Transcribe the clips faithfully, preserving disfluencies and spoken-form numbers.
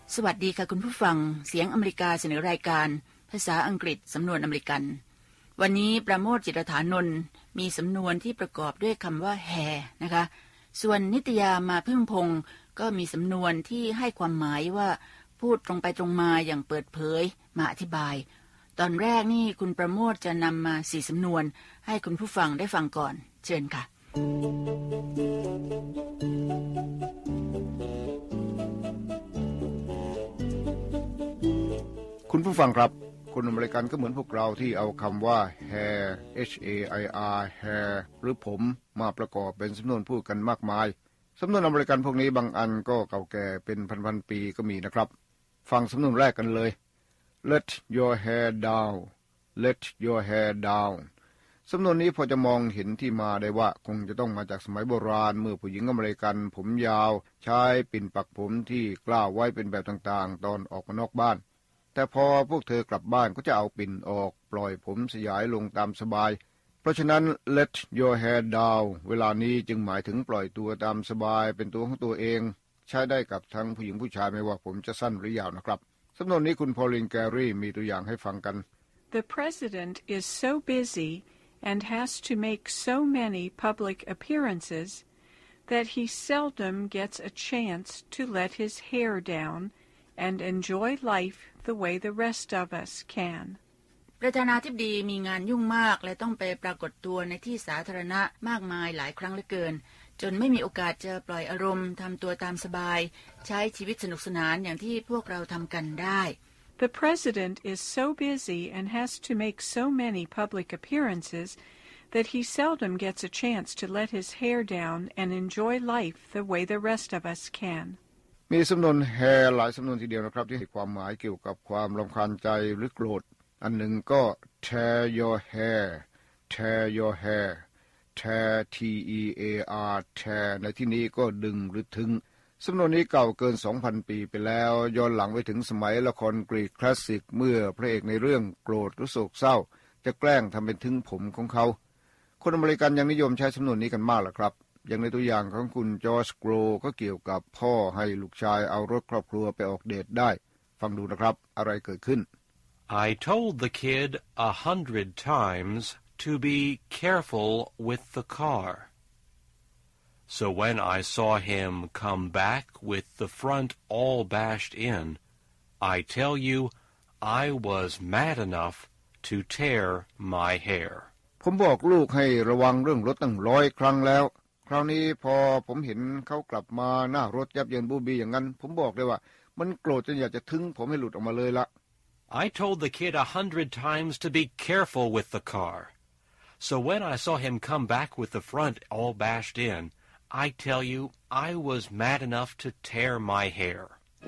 สวัสดีค่ะคุณผู้ฟังเสียงอเมริกาเสนอรายการภาษาอังกฤษสำนวนอเมริกันวันนี้ประโมทจิตรฐานนท์มีสำนวนที่ประกอบด้วยคำว่าแฮนะคะส่วนนิตยามาพึ่งพงศ์ก็มีสำนวนที่ให้ความหมายว่าพูดตรงไปตรงมาอย่างเปิดเผยมาอธิบายตอนแรกนี่คุณประโมทจะนำมาสี่สำนวนให้คุณผู้ฟังได้ฟังก่อนเชิญค่ะคุณผู้ฟังครับคนอเมริกันก็เหมือนพวกเราที่เอาคำว่า hair h a i r hair หรือผมมาประกอบเป็นสำนวนพูดกันมากมายสำนวนอเมริกันพวกนี้บางอันก็เก่าแก่เป็นพันๆปีก็มีนะครับฟังสำนวนแรกกันเลย let your hair down let your hair down สำนวนนี้พอจะมองเห็นที่มาได้ว่าคงจะต้องมาจากสมัยโบราณเมื่อผู้หญิงอเมริกันผมยาวใช้ปิ่นปักผมที่กล้าวไว้เป็นแบบต่างๆตอนออกมานอกบ้านแต่พอพวกเธอกลับบ้านก็จะเอาปิ่นออกปล่อยผมสยายลงตามสบายเพราะฉะนั้น let your hair down เวลานี้จึงหมายถึงปล่อยตัวตามสบายเป็นตัวของตัวเองใช้ได้กับทั้งผู้หญิงผู้ชายไม่ว่าผมจะสั้นหรือยาวนะครับสำนวนนี้คุณพอลินแกรี่มีตัวอย่างให้ฟังกัน The president is so busy and has to make so many public appearances that he seldom gets a chance to let his hair down and enjoy life the way the rest of us can. ประธานาธิบดีมีงานยุ่งมากและต้องไปปรากฏตัวในที่สาธารณะมากมายหลายครั้งเหลือเกินจนไม่มีโอกาสจะปล่อยอารมณ์ทำตัวตามสบายใช้ชีวิตสนุกสนานอย่างที่พวกเราทำกันได้ The president is so busy and has to make so many public appearances that he seldom gets a chance to let his hair down and enjoy life the way the rest of us can. มีสำนวน hair หลายสำนวนทีเดียวนะครับที่ให้ความหมายเกี่ยวกับความรำคาญใจหรือโกรธอันหนึ่งก็ tear your hair tear your hair tear t e a r tear ในที่นี้ก็ดึงหรือทึงสำนวนนี้เก่าเกิน สองพัน ปีไปแล้วย้อนหลังไปถึงสมัยละครกรีกคลาสสิกเมื่อพระเอกในเรื่องโกรธหรือโศกเศร้าจะแกล้งทำเป็นทึงผมของเขาคนอเมริกันยังนิยมใช้สำนวนนี้กันมากล่ะครับอย่างในตัวอย่างของคุณจอร์จโกรก็เกี่ยวกับพ่อให้ลูกชายเอารถครอบครัวไปออกเดทได้ฟังดูนะครับอะไรเกิดขึ้น I told the kid a hundred times to be careful with the car. So when I saw him come back with the front all bashed in, I tell you, I was mad enough to tear my hair. ผมบอกลูกให้ระวังเรื่องรถตั้งร้อยครั้งแล้วคราวนี้พอผมเห็นเขากลับมาหน้ารถยับเยินบูบีอย่างนั้นผมบอกเลยว่ามันโกรธจนอยากจะทึ้งผมให้หลุดออกมาเลยละ I told the kid a hundred times to be careful with the car. So when I saw him come back with the front all bashed in, I tell you, I was mad enough to tear my hair.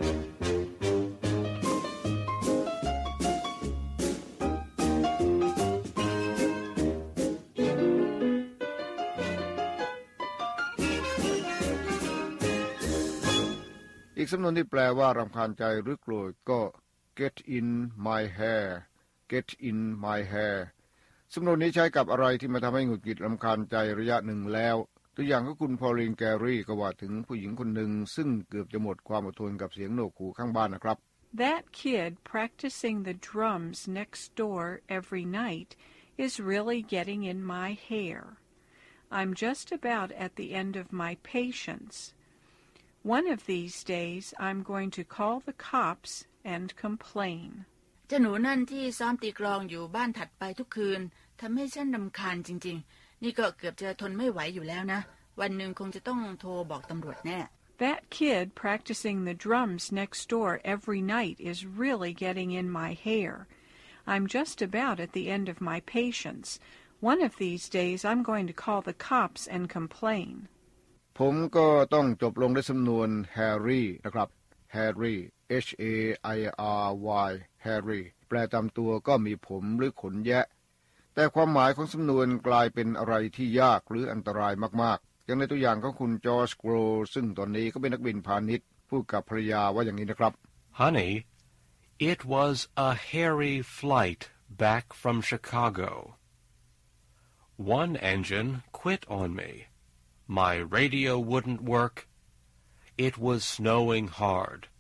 อีกสำนวนที่แปลว่ารำคาญใจหรือโกรธก็ get in my hair get in my hair สำนวนนี้ใช้กับอะไรที่มาทำให้หงุดหงิดรำคาญใจระยะหนึ่งแล้วตัวอย่างก็คุณพอลินแกรี่ก็ว่าถึงผู้หญิงคนหนึ่งซึ่งเกือบจะหมดความอดทนกับเสียงโหนกหูข้างบ้านนะครับ That kid practicing the drums next door every night is really getting in my hair. I'm just about at the end of my patience.One of these days, I'm going to call the cops and complain. เจ้าหนูนั่นที่ซ้อมตีกลองอยู่บ้านถัดไปทุกคืนทำให้ฉันรำคาญจริงๆนี่ก็เกือบจะทนไม่ไหวอยู่แล้วนะวันหนึ่งคงจะต้องโทรบอกตำรวจแน่ That kid practicing the drums next door every night is really getting in my hair. I'm just about at the end of my patience. One of these days, I'm going to call the cops and complain. ผมก็ต้องจบลงด้วยสำนวน Harry นะครับ Harry H A I R Y Harry แปลตามตัวก็มีผมหรือขนแยะแต่ความหมายของสำนวนกลายเป็นอะไรที่ยากหรืออันตรายมากๆอย่างในตัวอย่างของคุณจอร์จโกรซึ่งตอนนี้ก็เป็นนักบินพาณิชย์พูดกับภรรยาว่าอย่างนี้นะครับ Honey, it was a hairy flight back from Chicago. One engine quit on me.My radio wouldn't work. It was snowing hard.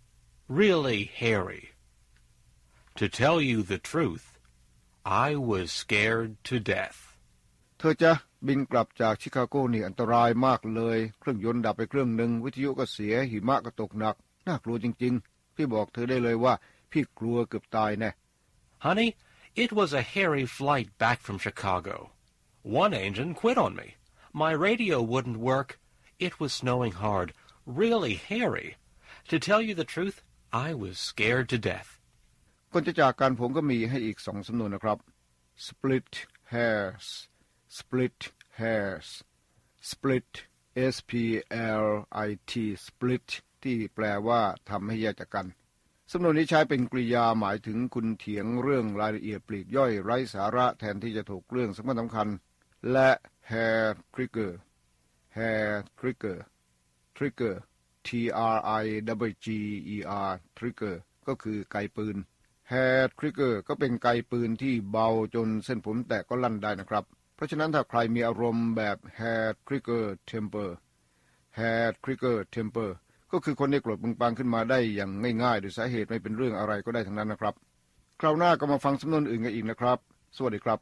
really hairy. To tell you the truth, I was scared to death. เธอจะบินกลับจากชิคาโกนี่อันตรายมากเลยเครื่องยนต์ดับไปเครื่องหนึ่งวิทยุก็เสียหิมะก็ตกหนักน่ากลัวจริงๆพี่บอกเธอได้เลยว่าพี่กลัวเกือบตายแน่ Honey, it was a hairy flight back from Chicago. One engine quit on me. My radio wouldn't work. It was snowing hard, really hairy. To tell you the truth, I was scared to death. ก่อนจะจากกันผมก็มีให้อีกสองสำนวนนะครับ split hairs split hairs split s p l i t split ที่แปลว่าทำให้แยกจากกันสำนวนนี้ใช้เป็นกริยาหมายถึงคุณเถียงเรื่องรายละเอียดปลีกย่อยไร้สาระแทนที่จะถูกเรื่องสำคัญสำคัญและ hair trigger hair trigger trigger t r i g g e r trigger ก็คือไกปืน hair trigger ก็เป็นไกปืนที่เบาจนเส้นผมแตกก็ลั่นได้นะครับเพราะฉะนั้นถ้าใครมีอารมณ์แบบ hair trigger temper hair trigger temper ก็คือคนที่โกรธบึงบางขึ้นมาได้อย่างง่ายๆโดยสาเหตุไม่เป็นเรื่องอะไรก็ได้ทั้งนั้นนะครับคราวหน้าก็มาฟังสำนวนอื่นกันอีกนะครับสวัสดีครับ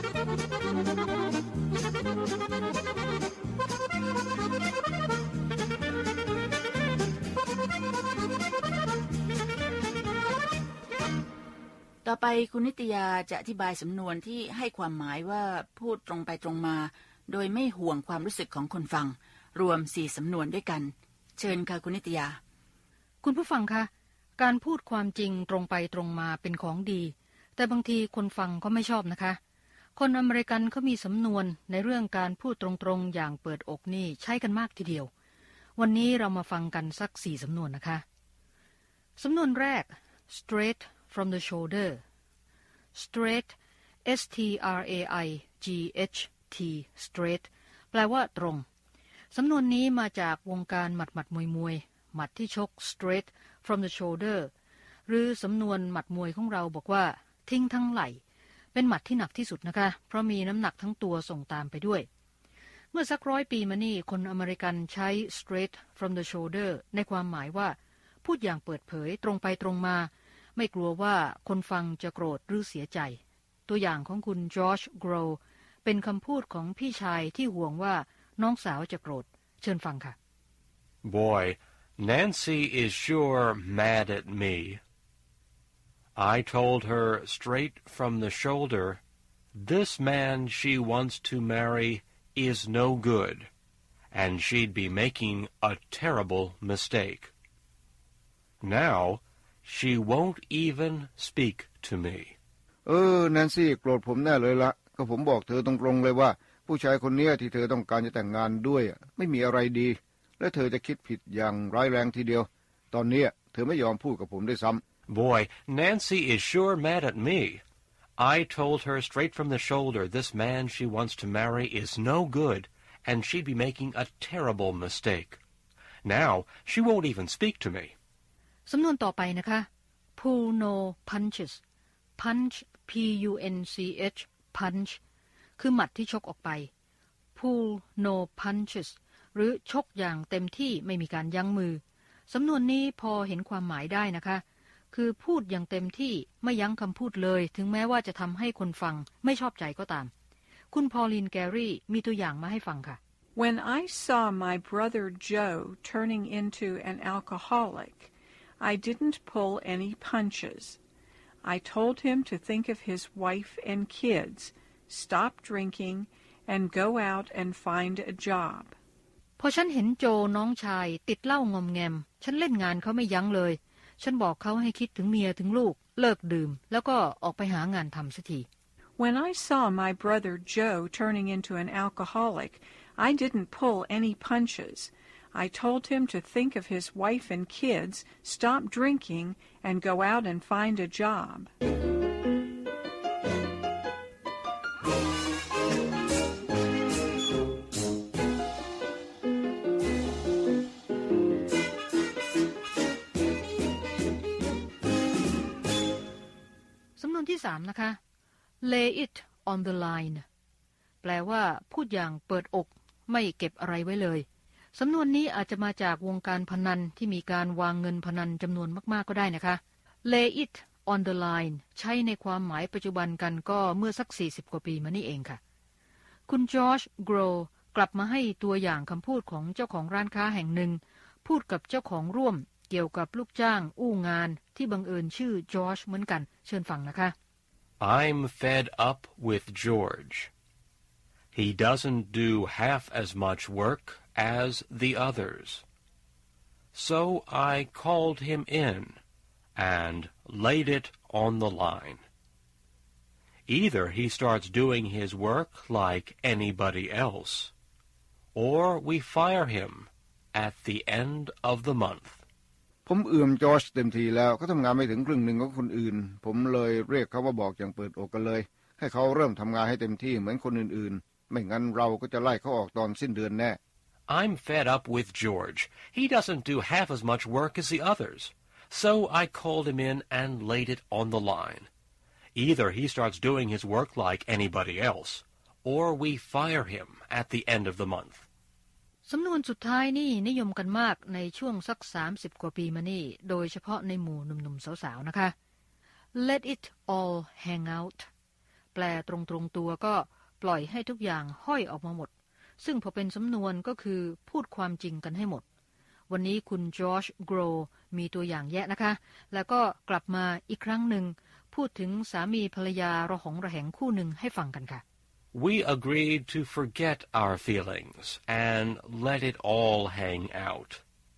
ต่อไปคุณนิตยาจะอธิบายสำนวนที่ให้ความหมายว่าพูดตรงไปตรงมาโดยไม่ห่วงความรู้สึกของคนฟังรวมสี่สำนวนด้วยกันเชิญค่ะคุณนิตยาคุณผู้ฟังคะการพูดความจริงตรงไปตรงมาเป็นของดีแต่บางทีคนฟังก็ไม่ชอบนะคะคนอเมริกันเขามีสำนวนในเรื่องการพูดตรงๆอย่างเปิดอกนี่ใช้กันมากทีเดียววันนี้เรามาฟังกันสักสี่สำนวนนะคะสำนวนแรก straight from the shoulder straight s t r a i g h t straight แปลว่าตรงสำนวนนี้มาจากวงการหมัดหมัดมวยมวยหมัดที่ชก straight from the shoulder หรือสำนวนหมัดมวยของเราบอกว่าทิ้งทั้งไหล่เป็นหมัดที่หนักที่สุดนะคะเพราะมีน้ำหนักทั้งตัวส่งตามไปด้วยเมื่อสักร้อยปีมานี่คนอเมริกันใช้ straight from the shoulder ในความหมายว่าพูดอย่างเปิดเผยตรงไปตรงมาไม่กลัวว่าคนฟังจะโกรธหรือเสียใจตัวอย่างของคุณจอร์จโกรว์เป็นคำพูดของพี่ชายที่ห่วงว่าน้องสาวจะโกรธเชิญฟังค่ะ Boy, Nancy is sure mad at me. I told her straight from the shoulder, this man she wants to marry is no good, and she'd be making a terrible mistake. Now, she won't even speak to me. เออแนนซี่โกรธผมแน่เลยละก็ผมบอกเธอตรงๆเลยว่าผู้ชายคนนี้ที่เธอต้องการจะแต่งงานด้วยไม่มีอะไรดีและเธอจะคิดผิดอย่างร้ายแรงทีเดียวตอนนี้เธอไม่ยอมพูดกับผมด้วยซ้ำ Boy, Nancy is sure mad at me. I told her straight from the shoulder this man she wants to marry is no good, and she'd be making a terrible mistake. Now, she won't even speak to me. สำนวนต่อไปนะคะ pull no punches punch p u n c h punch คือหมัดที่ชกออกไป pull no punches หรือชกอย่างเต็มที่ไม่มีการยั้งมือสำนวนนี้พอเห็นความหมายได้นะคะคือพูดอย่างเต็มที่ไม่ยั้งคำพูดเลยถึงแม้ว่าจะทำให้คนฟังไม่ชอบใจก็ตามคุณพอลินแกรี่มีตัวอย่างมาให้ฟังค่ะ When I saw my brother Joe turning into an alcoholic, I didn't pull any punches. I told him to think of his wife and kids, stop drinking, and go out and find a job. พอฉันเห็นโจน้องชายติดเหล้างอมแงมฉันเล่นงานเขาไม่ยั้งเลยฉันบอกเขาให้คิดถึงเมียถึงลูกเลิกดื่มแล้วก็ออกไปหางานทำสักที When I saw my brother Joe turning into an alcoholic, I didn't pull any punches. I told him to think of his wife and kids, stop drinking, and go out and find a job. สำนวนที่สามนะคะ lay it on the line แปลว่าพูดอย่างเปิดอกไม่เก็บอะไรไว้เลยสำนวนนี้อาจจะมาจากวงการพนันที่มีการวางเงินพนันจำนวนมากๆก็ได้นะคะ lay it on the line ใช้ในความหมายปัจจุบันกันก็เมื่อสักสี่สิบกว่าปีมานี่เองค่ะคุณจอร์จโกรกลับมาให้ตัวอย่างคำพูดของเจ้าของร้านค้าแห่งหนึ่งพูดกับเจ้าของร่วมเกี่ยวกับลูกจ้างอู้งานที่บังเอิญชื่อจอร์จเหมือนกันเชิญฟังนะคะ I'm fed up with George. He doesn't do half as much work as the others. So I called him in and laid it on the line. Either he starts doing his work like anybody else, or we fire him at the end of the month. ผมเอื่อมจอร์จเต็มทีแล้วเขาทำงานไม่ถึงครึ่งหนึ่งของคนอื่นผมเลยเรียกเขามาบอกอย่างเปิดอกกันเลยให้เขาเริ่มทำงานให้เต็มที่เหมือนคนอื่นๆไม่งั้นเราก็จะไล่เขาออกตอนสิ้นเดือนแน่ I'm fed up with George. He doesn't do half as much work as the others. So I called him in and laid it on the line. Either he starts doing his work like anybody else, or we fire him at the end of the month. สำนวนสุดท้ายนี่นิยมกันมากในช่วงสักสามสิบกว่าปีมานี่โดยเฉพาะในหมู่หนุ่มๆสาวๆนะคะ Let it all hang out แปลตรงๆตัวก็ปล่อยให้ทุกอย่างห้อยออกมาหมดซึ่งพอเป็นสำนวนก็คือพูดความจริงกันให้หมดวันนี้คุณจอร์จโกรมีตัวอย่างแยะนะคะแล้วก็กลับมาอีกครั้งหนึ่งพูดถึงสามีภรรยาระหองระแหงคู่หนึ่งให้ฟังกันค่ะ We agreed to forget our feelings and let it all hang out.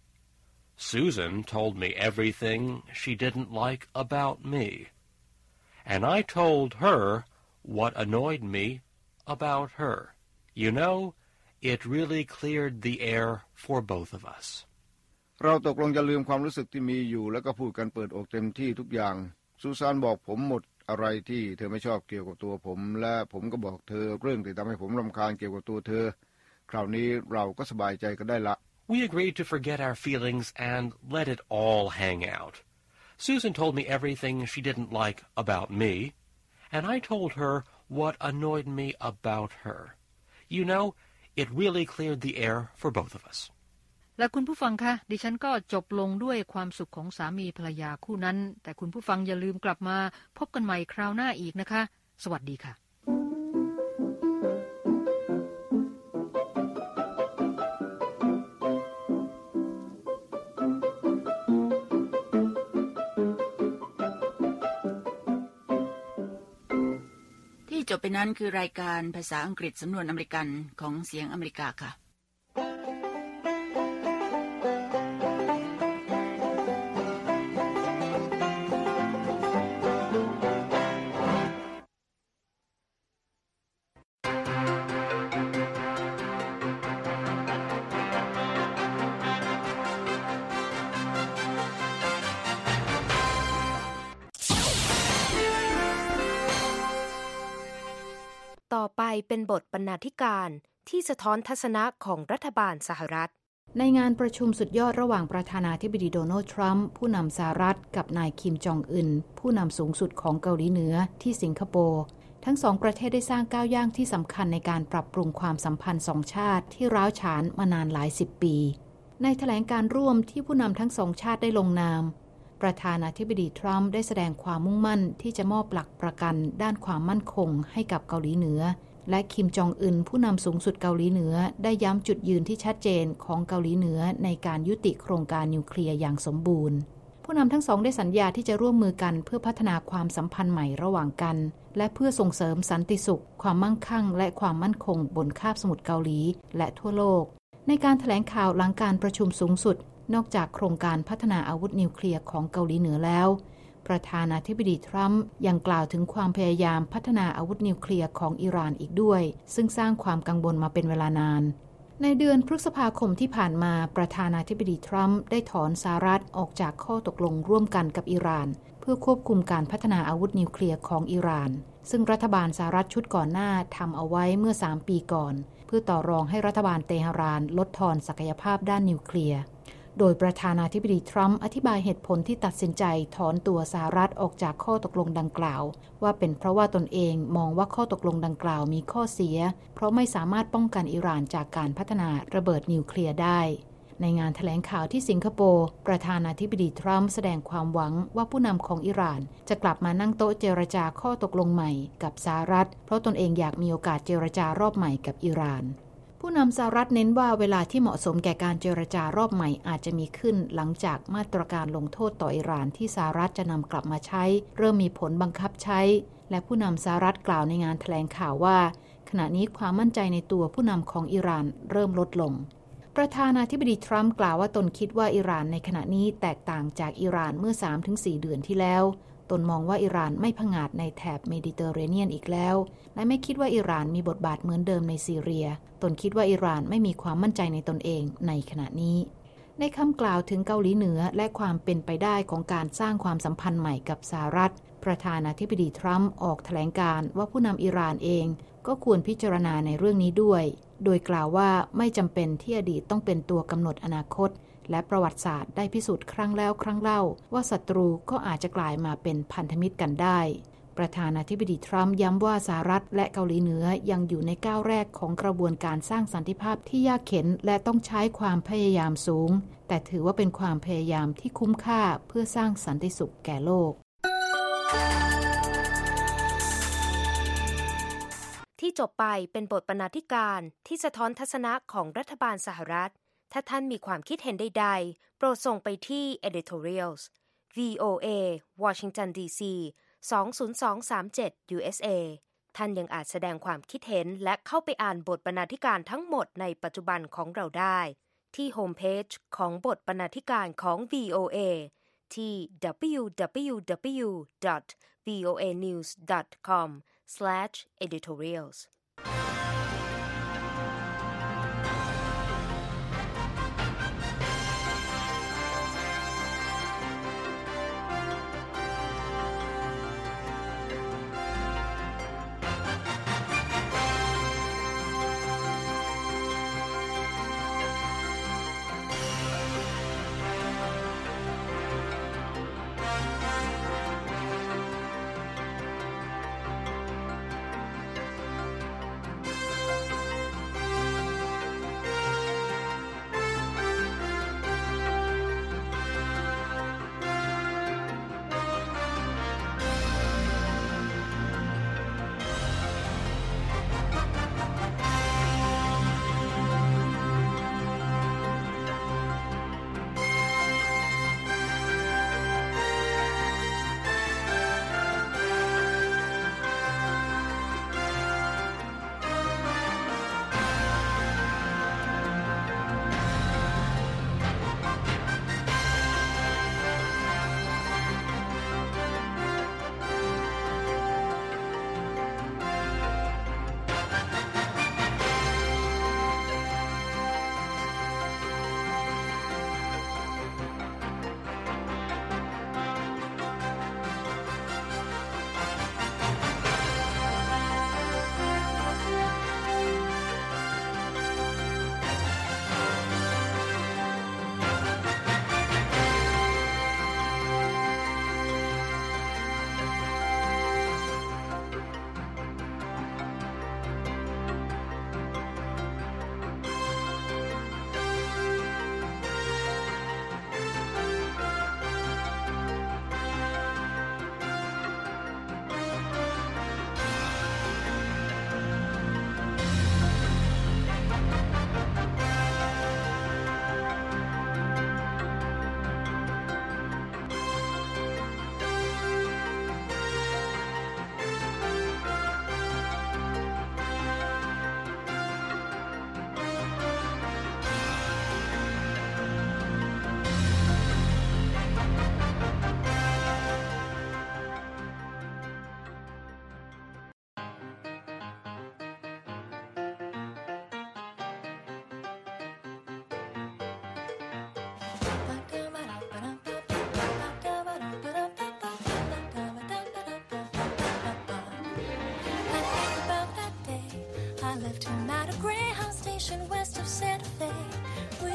Susan told me everything she didn't like about me, and I told her what annoyed me about her. You know, it really cleared the air for both of us. เราตกลงจะลืมความรู้สึกที่มีอยู่แล้วก็พูดกันเปิดอกเต็มที่ทุกอย่างซูซานบอกผมหมดอะไรที่เธอไม่ชอบเกี่ยวกับตัวผมและผมก็บอกเธอเรื่องที่ทำให้ผมรำคาญเกี่ยวกับตัวเธอคราวนี้เราก็สบายใจกันได้ละ We agreed to forget our feelings and let it all hang out. Susan told me everything she didn't like about me, and I told her what annoyed me about her. You know, it really cleared the air for both of us. และคุณผู้ฟังคะดิฉันก็จบลงด้วยความสุขของสามีภรรยาคู่นั้นแต่คุณผู้ฟังอย่าลืมกลับมาพบกันใหม่คราวหน้าอีกนะคะสวัสดีค่ะที่จบไปนั้นคือรายการภาษาอังกฤษสำนวนอเมริกันของเสียงอเมริกาค่ะต่อไปเป็นบทบรรณาธิการที่สะท้อนทัศนะของรัฐบาลสหรัฐในงานประชุมสุดยอดระหว่างประธานาธิบดีโดนัลด์ทรัมป์ผู้นำสหรัฐกับนายคิมจองอึนผู้นำสูงสุดของเกาหลีเหนือที่สิงคโปร์ทั้งสองประเทศได้สร้างก้าวย่างที่สำคัญในการปรับปรุงความสัมพันธ์สองชาติที่ร้าวฉานมานานหลายสิบปีในแถลงการร่วมที่ผู้นำทั้งสองชาติได้ลงนามประธานาธิบดีทรัมป์ได้แสดงความมุ่งมั่นที่จะมอบหลักประกันด้านความมั่นคงให้กับเกาหลีเหนือและคิมจองอึนผู้นำสูงสุดเกาหลีเหนือได้ย้ำจุดยืนที่ชัดเจนของเกาหลีเหนือในการยุติโครงการนิวเคลียร์อย่างสมบูรณ์ผู้นำทั้งสองได้สัญญาที่จะร่วมมือกันเพื่อพัฒนาความสัมพันธ์ใหม่ระหว่างกันและเพื่อส่งเสริมสันติสุขความมั่งคั่งและความมั่นคงบนคาบสมุทรเกาหลีและทั่วโลกในการแถลงข่าวหลังการประชุมสูงสุดนอกจากโครงการพัฒนาอาวุธนิวเคลียร์ของเกาหลีเหนือแล้วประธานาธิบดีทรัมป์ยังกล่าวถึงความพยายามพัฒนาอาวุธนิวเคลียร์ของอิหร่านอีกด้วยซึ่งสร้างความกังวลมาเป็นเวลานานในเดือนพฤษภาคมที่ผ่านมาประธานาธิบดีทรัมป์ได้ถอนสหรัฐออกจากข้อตกลงร่วมกันกับอิหร่านเพื่อควบคุมการพัฒนาอาวุธนิวเคลียร์ของอิหร่านซึ่งรัฐบาลสหรัฐชุดก่อนหน้าทำเอาไว้เมื่อสามปีก่อนเพื่อต่อรองให้รัฐบาลเตหะรานลดทอนศักยภาพด้านนิวเคลียร์โดยประธานาธิบดีทรัมป์อธิบายเหตุผลที่ตัดสินใจถอนตัวสหรัฐออกจากข้อตกลงดังกล่าวว่าเป็นเพราะว่าตนเองมองว่าข้อตกลงดังกล่าวมีข้อเสียเพราะไม่สามารถป้องกันอิหร่านจากการพัฒนาระเบิดนิวเคลียร์ได้ในงานแถลงข่าวที่สิงคโปร์ประธานาธิบดีทรัมป์แสดงความหวังว่าผู้นำของอิหร่านจะกลับมานั่งโต๊ะเจรจาข้อตกลงใหม่กับสหรัฐเพราะตนเองอยากมีโอกาสเจรจารอบใหม่กับอิหร่านผู้นำสหรัฐเน้นว่าเวลาที่เหมาะสมแก่การเจรจารอบใหม่อาจจะมีขึ้นหลังจากมาตรการลงโทษต่ออิหร่านที่สหรัฐจะนำกลับมาใช้เริ่มมีผลบังคับใช้และผู้นำสหรัฐกล่าวในงานแถลงข่าวว่าขณะนี้ความมั่นใจในตัวผู้นำของอิหร่านเริ่มลดลงประธานาธิบดีทรัมป์กล่าวว่าตนคิดว่าอิหร่านในขณะนี้แตกต่างจากอิหร่านเมื่อ สามถึงสี่ เดือนที่แล้วตนมองว่าอิหร่านไม่ผงาดในแถบเมดิเตอร์เรเนียนอีกแล้วและไม่คิดว่าอิหร่านมีบทบาทเหมือนเดิมในซีเรียตนคิดว่าอิหร่านไม่มีความมั่นใจในตนเองในขณะนี้ในคำกล่าวถึงเกาหลีเหนือและความเป็นไปได้ของการสร้างความสัมพันธ์ใหม่กับสหรัฐประธานาธิบดีทรัมป์ออกแถลงการว่าผู้นำอิหร่านเองก็ควรพิจารณาในเรื่องนี้ด้วยโดยกล่าวว่าไม่จำเป็นที่อดีตต้องเป็นตัวกำหนดอนาคตและประวัติศาสตร์ได้พิสูจน์ครั้งแล้วครั้งเล่าว่าศัตรูก็อาจจะกลายมาเป็นพันธมิตรกันได้ประธานาธิบดีทรัมป์ย้ำว่าสหรัฐและเกาหลีเหนือยังอยู่ในก้าวแรกของกระบวนการสร้างสันติภาพที่ยากเข็ญและต้องใช้ความพยายามสูงแต่ถือว่าเป็นความพยายามที่คุ้มค่าเพื่อสร้างสันติสุขแก่โลกที่จบไปเป็นบทบรรณาธิการที่สะท้อนทัศนะของรัฐบาลสหรัฐถ้าท่านมีความคิดเห็นใดๆโปรดส่งไปที่ editorials วี โอ เอ Washington ดี ซี สอง ศูนย์ สอง สาม เจ็ด ยู เอส เอ ท่านยังอาจแสดงความคิดเห็นและเข้าไปอ่านบทบรรณาธิการทั้งหมดในปัจจุบันของเราได้ที่โฮมเพจของบทบรรณาธิการของ วี โอ เอ ที่ ดับเบิลยู ดับเบิลยู ดับเบิลยู ดอท วี โอ เอ นิวส์ ดอท คอม สแลช เอดิทอเรียลส์ Left him at a Greyhound station west of Santa Fe. We were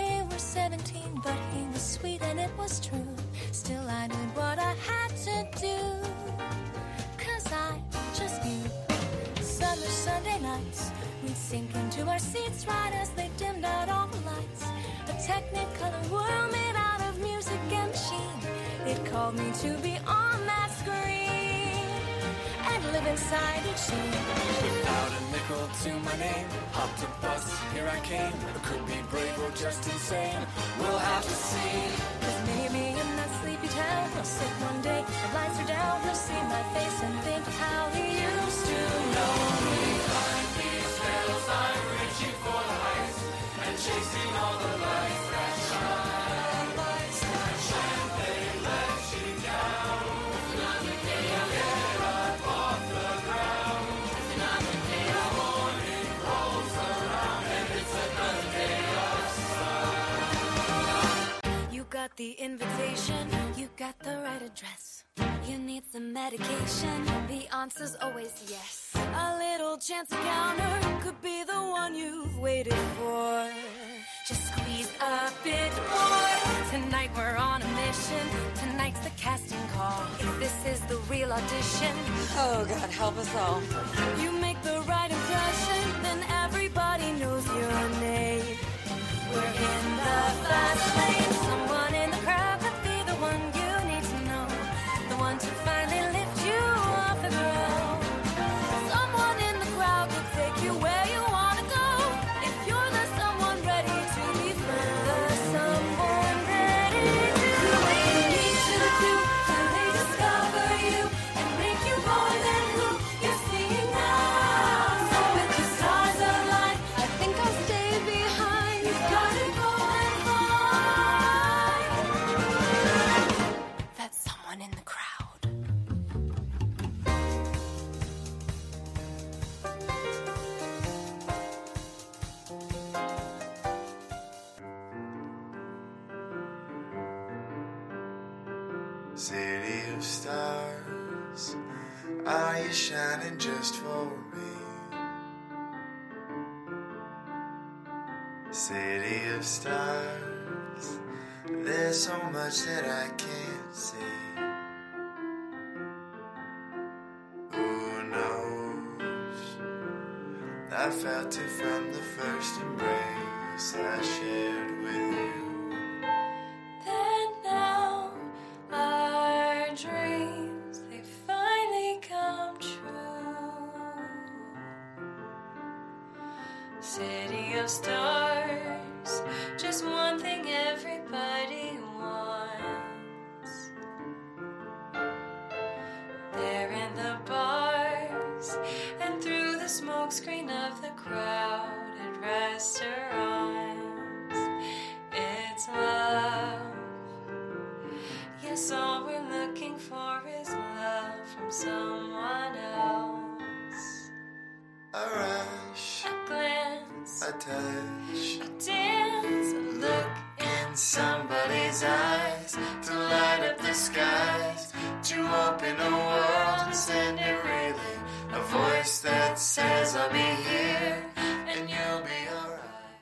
seventeen, but he was sweet and it was true. Still I did what I had to do, 'cause I just knew. Summer Sunday nights, we'd sink into our seats right as they dimmed out all the lights. A Technicolor world made out of music and machine. It called me to be on that screen and live inside each scene. Without a nickel to my name, hopped a bus, here I came. I could be brave or just insane, we'll have to see. 'Cause maybe in that sleepy town, I'll sit one day, the lights are down, he'll see my face and think how he used to know me. Behind these hills I'm reaching for the heights and chasing all the lights that shine. Lights that shine, they let you down. Another day I'll get up off the ground. Another day the morning rolls around and it's another day of sun. You got the invitation, you got the right address. You need some medication, the answer's always yes. A little chance encounter could be the one you've waited for. Just squeeze a bit more. Tonight we're on a mission, tonight's the casting call. If this is the real audition, oh God, help us all. You make the right impression, then everybody knows your name. We're in the fast lane, someone in the crowd could be the one you need to know. The one to finally lift you off the ground. Someone in the crowd could take you where you want to go. If you're the someone ready to be found. The someone ready to do what you need to do till they discover you and make you more than who you're seeing now. So with the stars aligned, I think I'll stay behind. You've got to go and find that someone in the crowd. City of stars, are you shining just for me? City of stars, there's so much that I can't see. Who knows? I felt it from the first embrace I shared with you. Then now our dreams, they finally come true. City of stars, just one thing everybody wants. There in the bars and through the smokescreen of the crowded restaurants, it's love. Yes, all we're looking for is love from someone else. A rush, A glance, a touch, a dance, a look in somebody's eyes to light up the skies, to open a world and send it reeling. A voice that says I'll be here and you'll be alright.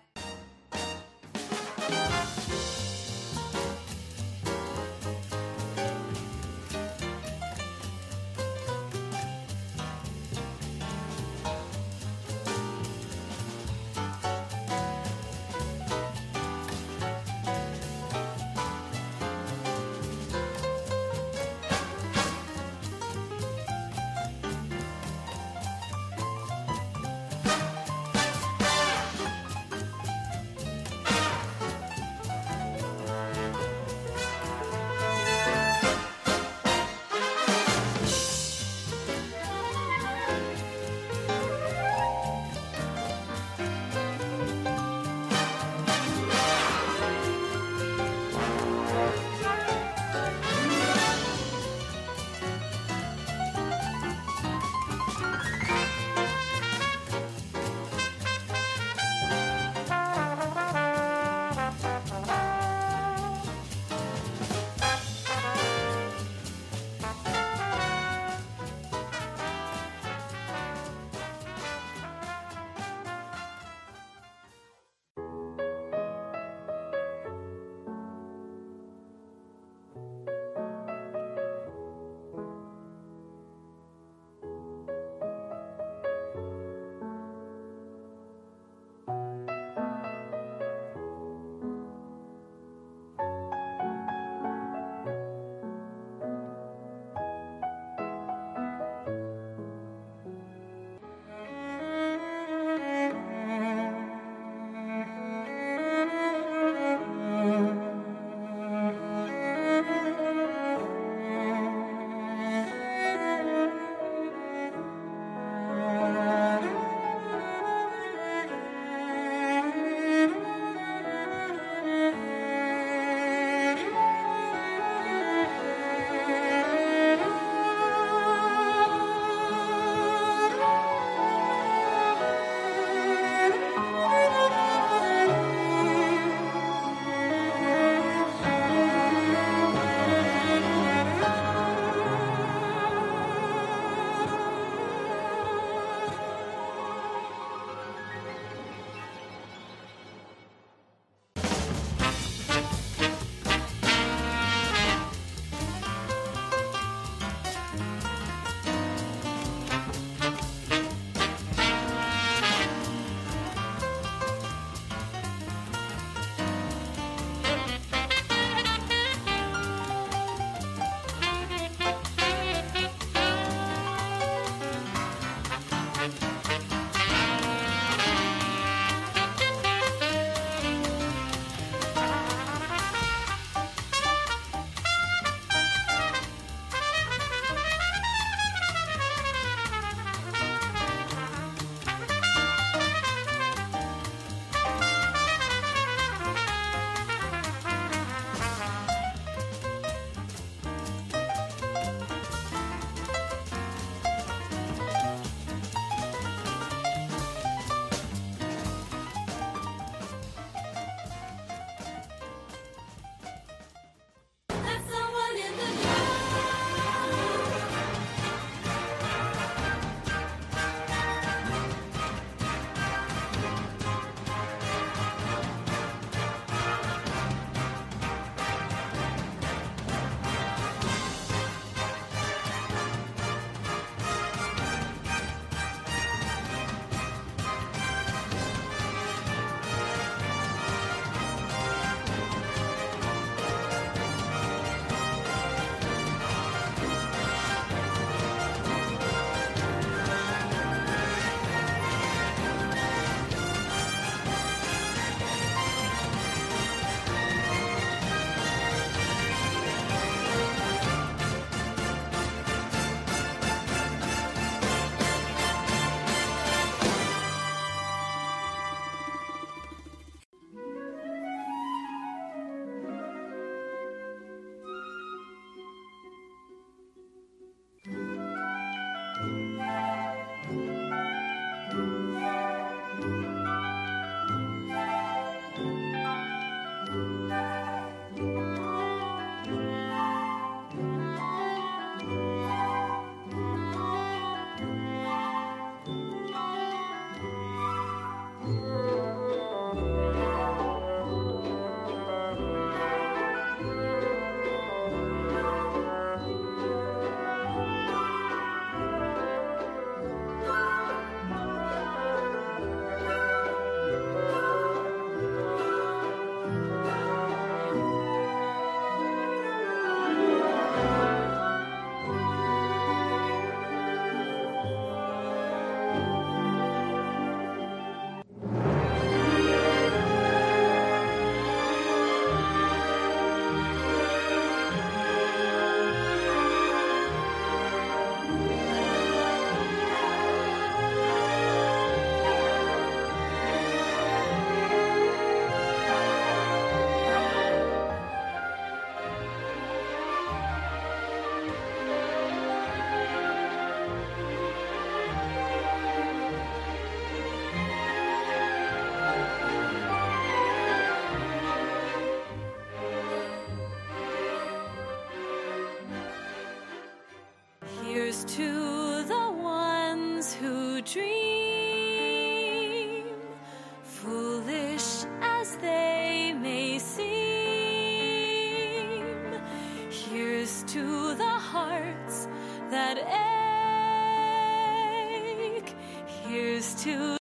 ache. Here's to